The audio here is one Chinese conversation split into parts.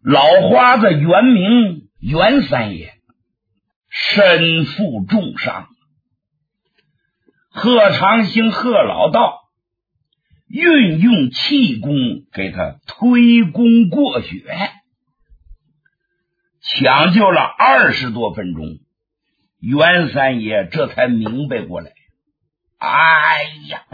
老花子原名袁三爷，身负重伤，贺长兴贺老道运用气功给他推功过血，抢救了20多分钟，袁三爷这才明白过来。哎呀，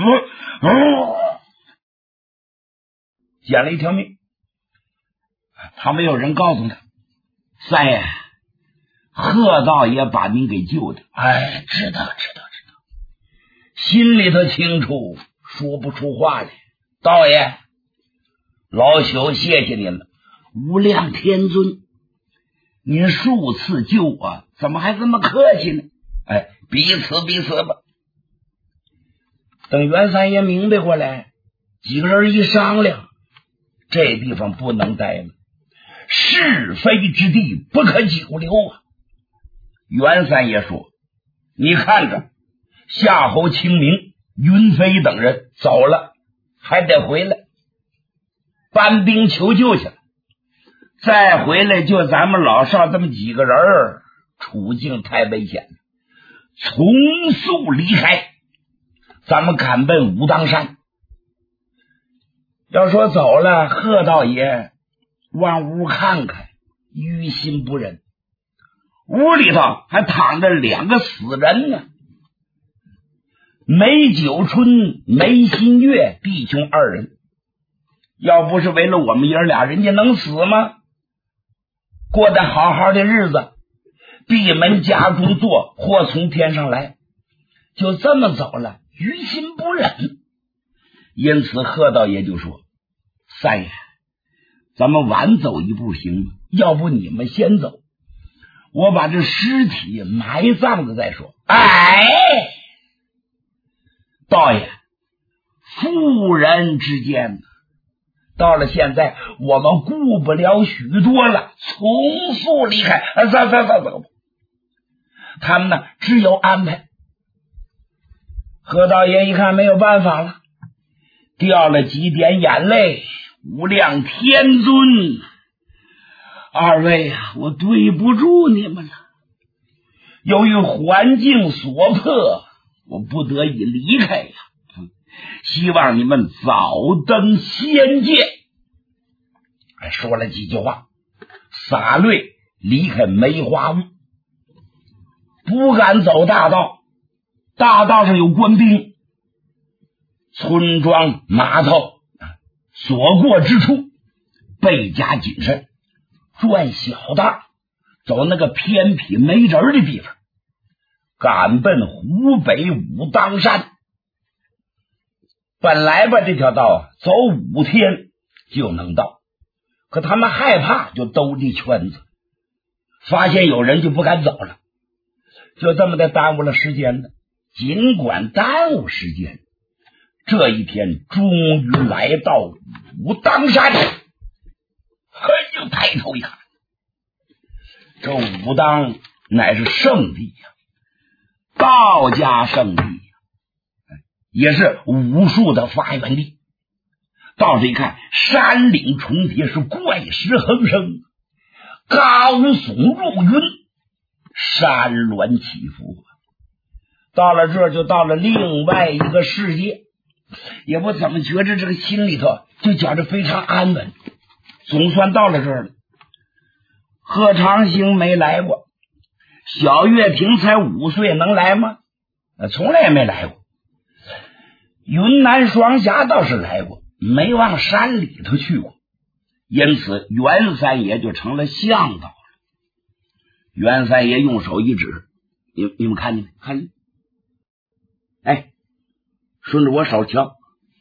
捡了一条命。他没有人告诉他，三爷，贺道爷把您给救的。哎，知道，心里头清楚，说不出话来。道爷，老朽谢谢您了，无量天尊，您数次救我，怎么还这么客气呢？哎，彼此吧。等袁三爷明白过来，几个人一商量，这地方不能待了，是非之地不可久留啊。袁三爷说，你看着夏侯清明、云飞等人走了，还得回来搬兵求救去了，再回来就咱们老少这么几个人，处境太危险了，从速离开，咱们赶奔武当山。要说走了，贺道爷往屋看看，于心不忍。屋里头还躺着2个死人呢，梅九春、梅新月弟兄2人，要不是为了我们爷俩，人家能死吗？过得好好的日子，闭门家中坐，祸从天上来，就这么走了，于心不忍。因此贺道爷就说，三爷，咱们晚走一步行吗？要不你们先走，我把这尸体埋葬了再说。哎，道爷，妇人之见，到了现在我们顾不了许多了，从速离开。走。他们呢，只有安排。贺道爷一看没有办法了，掉了几点眼泪，无量天尊，二位啊，我对不住你们了。由于环境所迫，我不得已离开呀，希望你们早登仙界。说了几句话，洒泪离开梅花坞，不敢走大道，大道上有官兵，村庄码头所过之处倍加谨慎，转小道走那个偏僻没人的地方，赶奔湖北武当山。本来吧，这条道走5天就能到，可他们害怕，就兜地圈子，发现有人就不敢走了，就这么的耽误了时间了。尽管耽误时间，这一天终于来到武当山。就抬头一看，这武当乃是圣地呀，道家圣地呀，也是武术的发源地。到这一看，山岭重叠，是怪石横生，高耸入云，山峦起伏。到了这儿就到了另外一个世界，也不怎么觉着这个心里头就觉着非常安稳，总算到了这儿了。贺长兴没来过，小月亭才5岁，能来吗？从来也没来过。云南双侠倒是来过，没往山里头去过，因此袁三爷就成了向导了。袁三爷用手一指，你们看见没？看见？哎，顺着我手瞧，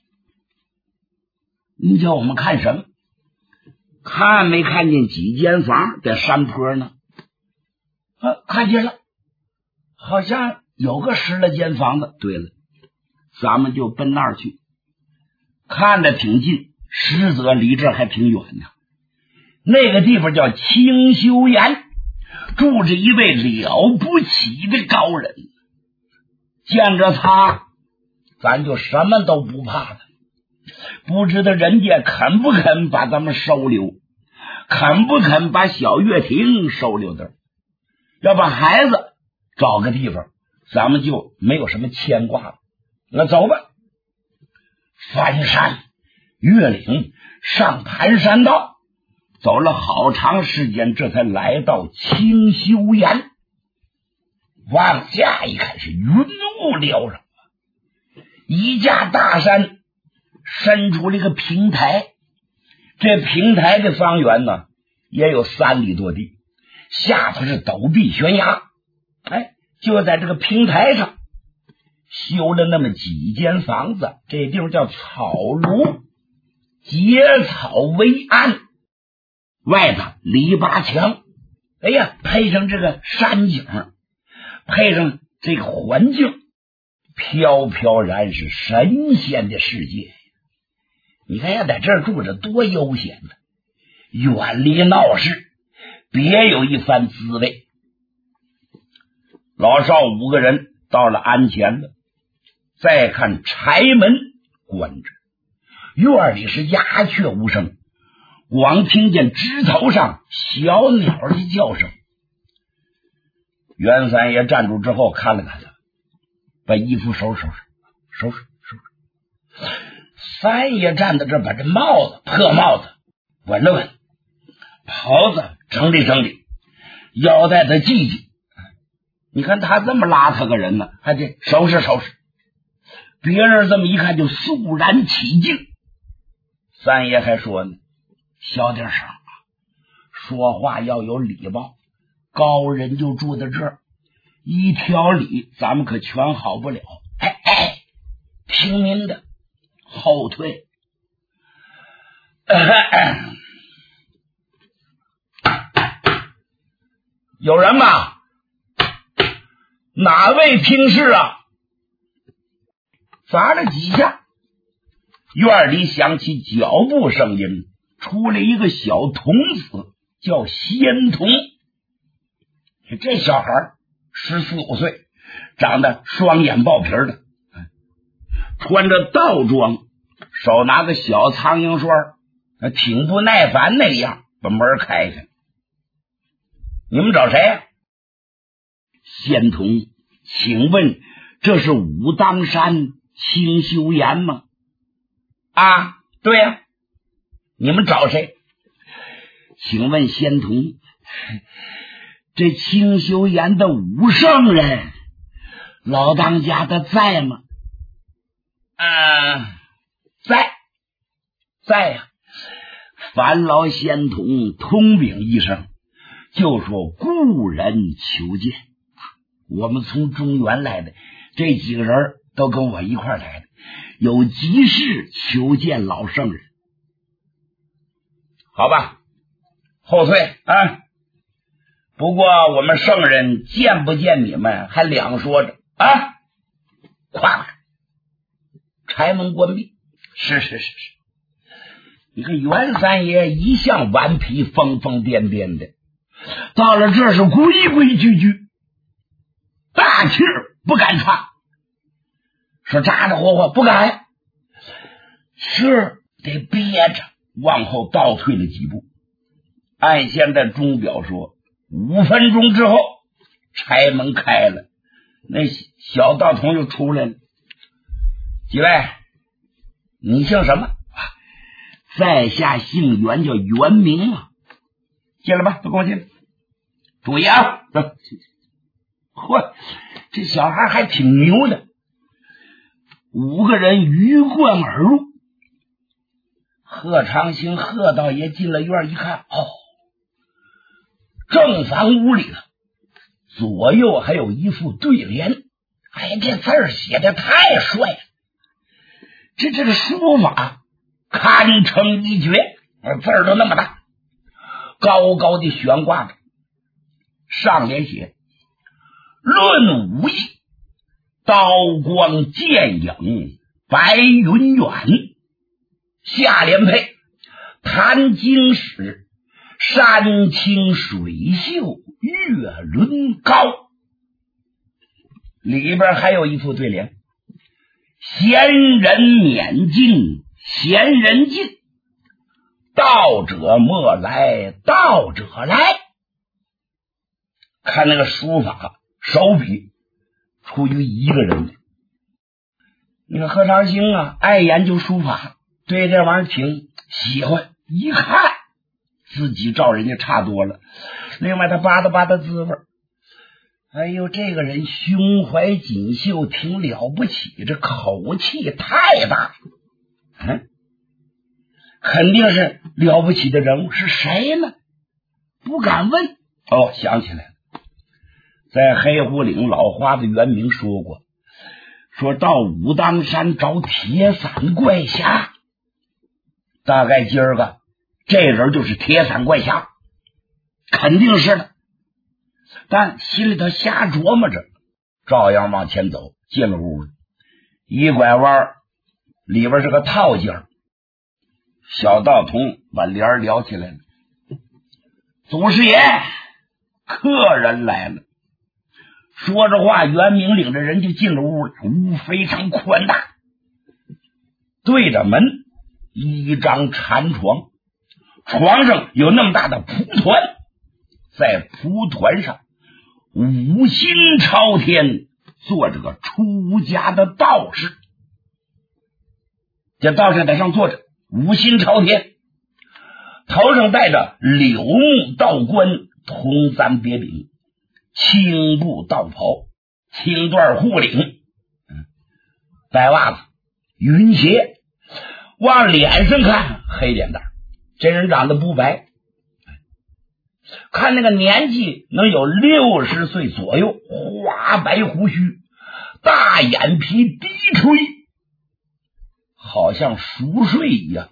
你叫我们看什么？看没看见几间房在山坡呢？看见了，好像有个10来间房子。对了，咱们就奔那儿去。看着挺近，实则离这还挺远呢。那个地方叫清修岩，住着一位了不起的高人。见着他，咱就什么都不怕了。不知道人家肯不肯把咱们收留， 肯不肯把小月亭收留点，要把孩子找个地方，咱们就没有什么牵挂了。那走吧。翻山越岭上盘山道，走了好长时间，这才来到清修岩。往下一看，是云雾缭绕，一架大山伸出了一个平台，这平台的方圆呢也有3里多地，下头是陡壁悬崖。就在这个平台上修了那么几间房子，这地方叫草庐，结草为岸，外头篱笆墙。配上这个山景，配上这个环境，飘飘然是神仙的世界。你看要在这儿住着多悠闲呢，远离闹市，别有一番滋味。老少5个人到了庵前了，再看柴门关着，院里是鸦雀无声，光听见枝头上小鸟的叫声。袁三爷站住之后看了看他，把衣服收拾。三爷站在这，把这破帽子闻了闻，袍子整理整理，腰带他系系。你看他这么邋遢个人呢，还得收拾。别人这么一看就肃然起敬。三爷还说呢，小点声，说话要有礼貌，高人就住在这儿，一条理咱们可全好不了。听您的，后退。有人吗？哪位听事啊？砸了几下，院里响起脚步声音，出来一个小童子，叫仙童。这小孩14、15岁，长得双眼爆皮的，穿着道装，手拿个小苍蝇栓，挺不耐烦那样，把门开开。你们找谁呀？仙童，请问这是武当山清修岩吗？对呀。你们找谁？请问仙童，这清修岩的武圣人老当家的在吗？在呀。烦劳仙童通禀一声，就说故人求见。我们从中原来的这几个人都跟我一块来的，有急事求见老圣人。好吧，后退啊！不过我们圣人见不见你们还两说着啊！快，柴门关闭。是。你看袁三爷一向顽皮疯疯癫癫的，到了这是规规矩矩，大气儿不敢喘，说咋咋呼呼不敢，是得憋着，往后倒退了几步。按现在钟表说5分钟之后柴门开了，那小道童就出来了。几位，你姓什么？在下姓袁，叫袁明啊。进来吧，都跟我进来。注意啊！嚯，这小孩还挺牛的。5个人鱼贯而入。贺长兴贺道爷进了院一看，正房屋里头左右还有一副对联。这字儿写的太帅了，这个书法堪称一绝，字儿都那么大，高高的悬挂着，上联写论武艺，刀光剑影白云远，下联配谈经史，山清水秀月轮高。里边还有一副对联，闲人免尽闲人尽， 道者莫来，道者来。看那个书法手笔出于一个人。那个何长兴啊，爱研究书法，对这玩意儿挺喜欢，一看自己照人家差多了。另外他扒拉滋味，哎呦，这个人胸怀锦绣，挺了不起，这口气太大，肯定是了不起的人物。是谁呢？不敢问。哦，想起来了，在黑虎岭老花子袁明说过，说到武当山找铁伞怪侠，大概今儿个这人就是铁伞怪侠，肯定是的。但心里头瞎琢磨着，照样往前走。进了屋了，一拐弯，里边是个套间。小道童把帘撩起来了，祖师爷，客人来了。说着话，袁明领着人就进了屋了。屋非常宽大，对着门一张禅床，床上有那么大的蒲团，在蒲团上五心朝天，坐着个出家的道士。这道士在上坐着，五心朝天，头上戴着柳木道冠，铜簪别柄，青布道袍，青缎护领，白袜子，云鞋。往脸上看黑脸蛋，这人长得不白，看那个年纪能有60岁左右，花白胡须，大眼皮低垂，好像熟睡一样。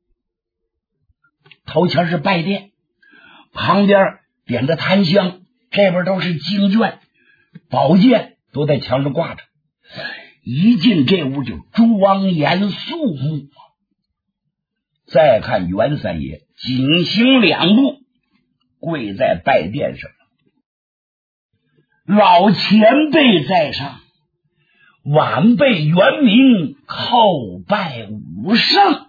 头前是拜殿，旁边点着檀香，这边都是经卷，宝剑都在墙上挂着。一进这屋就庄严肃穆。再看袁三爷紧行2步，跪在拜殿上，老前辈在上，晚辈袁明叩拜武圣。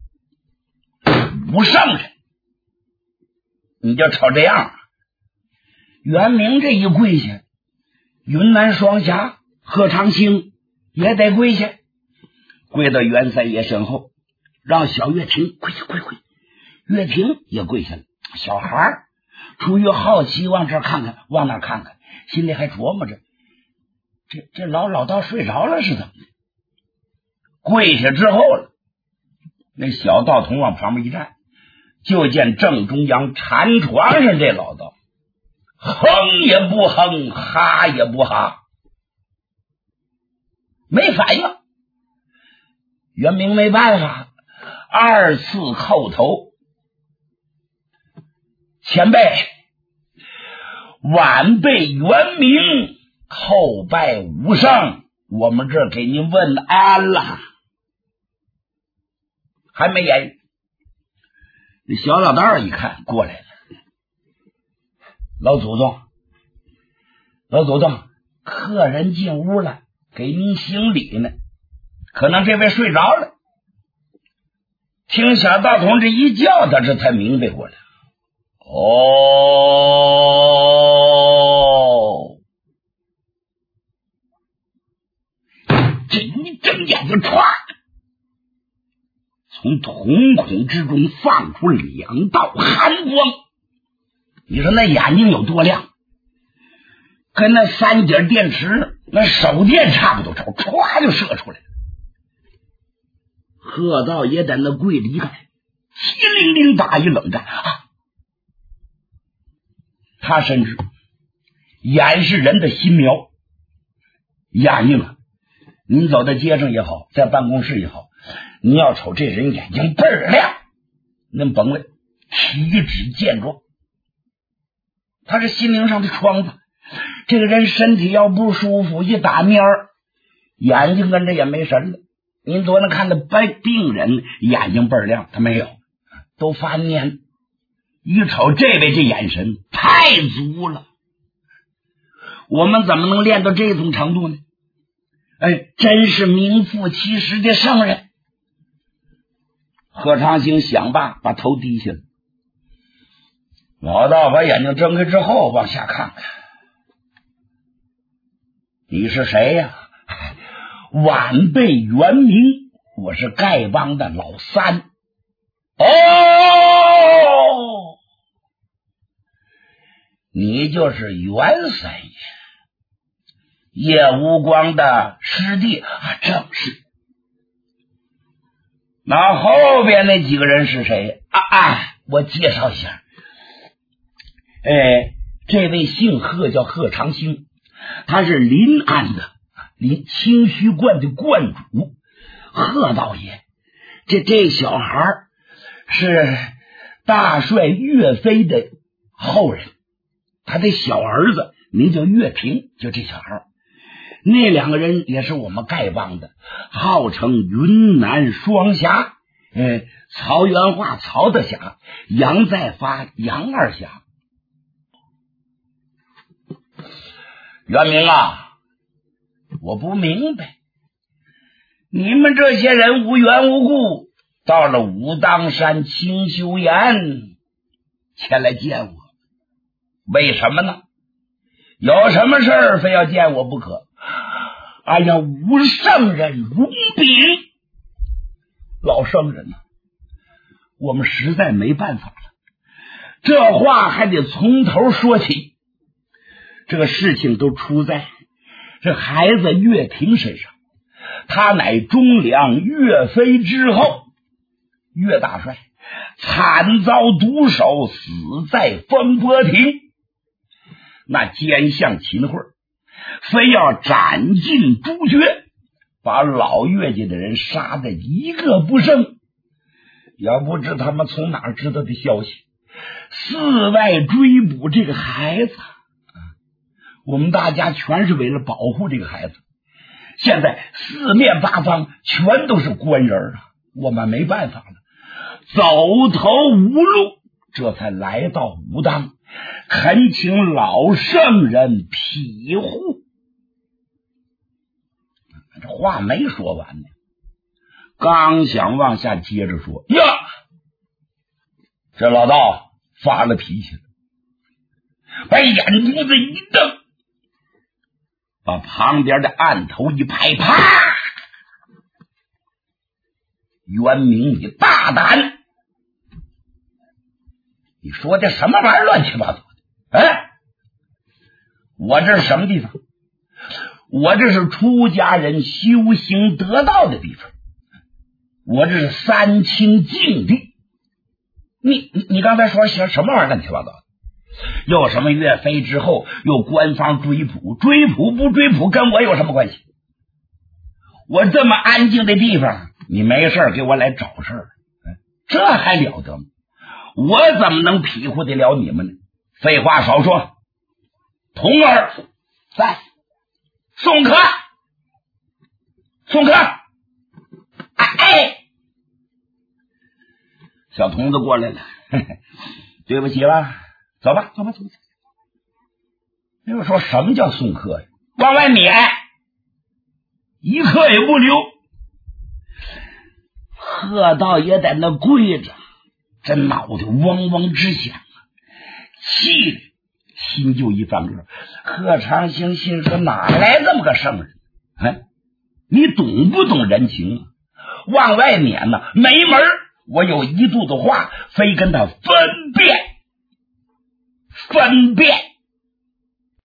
武圣人，你就瞅这样。袁明这一跪下，云南双侠贺长兴也得跪下，跪到袁三爷身后，让小岳亭跪。岳亭也跪下了。小孩出于好奇往这看看往那看看，心里还琢磨着这老道睡着了是怎么的。跪下之后了，那小道童往旁边一站，就见正中央禅床上这老道哼也不哼，哈也不哈，没反应。袁明没办法，2次叩头。前辈，晚辈袁明叩拜武圣，我们这给您问安了。还没言语，那小老道一看过来了，老祖宗，客人进屋了，给您行礼呢，可能这位睡着了。听小道童这一叫他，这才明白过来。这一睁眼睛，唰，从瞳孔之中放出2道寒光。你说那眼睛有多亮，跟那3节电池那手电差不多长，唰就射出来了。贺道也在那柜里一看，血淋淋打一冷战啊！他深知眼是人的心苗，眼睛啊，您走在街上也好，在办公室也好，你要瞅这人眼睛倍儿亮，恁甭问，体质健壮，他是心灵上的疮子。这个人身体要不舒服，一打面儿，眼睛跟着也没神了。您多能看到病人眼睛倍儿亮，他没有，都发蔫。一瞅这位这眼神太足了，我们怎么能练到这种程度呢？真是名副其实的圣人。 贺长兴想罢，把头低下了。老道把眼睛睁开之后往下看看，你是谁呀？晚辈原名，我是丐帮的老三。哦，你就是袁三爷，叶无光的师弟啊，正是。那后边那几个人是谁我介绍一下。这位姓贺，叫贺长兴，他是临安的清虚观的观主，贺道爷。这小孩是大帅岳飞的后人，他的小儿子名叫岳平，就这小孩。那两个人也是我们丐帮的，号称云南双侠，曹元化曹大侠，杨再发杨二侠。元明啊，我不明白，你们这些人无缘无故到了武当山清修岩前来见我，为什么呢？有什么事儿非要见我不可？哎呀，武圣人容禀，老圣人呐，我们实在没办法了，这话还得从头说起。这个事情都出在这孩子岳平身上，他乃忠良岳飞之后，岳大帅惨遭毒手，死在风波亭。那奸相秦桧非要斩尽诛绝，把老岳家的人杀得一个不剩。要不知他们从哪儿知道的消息，四外追捕这个孩子，我们大家全是为了保护这个孩子。现在四面八方全都是官人啊，我们没办法了，走投无路，这才来到武当，恳请老圣人庇护。这话没说完呢，刚想往下接着说呀，这老道发了脾气了，把眼珠子一瞪，把旁边的案头一拍，啪！袁明，你大胆！你说这什么玩意儿，乱七八糟的？我这是什么地方？我这是出家人修行得道的地方，我这是三清净地。你刚才说什么玩意儿，乱七八糟的？又什么岳飞之后又官方追捕，追捕不追捕跟我有什么关系？我这么安静的地方，你没事给我来找事儿，这还了得吗？我怎么能庇护得了你们呢？废话少说，童儿在，送客，送客。小童子过来了，对不起了，走吧。又说什么叫送客呀？往外撵，一刻也不留。贺道也在那跪着，这脑袋嗡嗡直响啊，气的心就一翻个。贺长兴心说，哪来这么个圣人？你懂不懂人情啊？往外撵呢，没门！我有一肚子话非跟他分辨。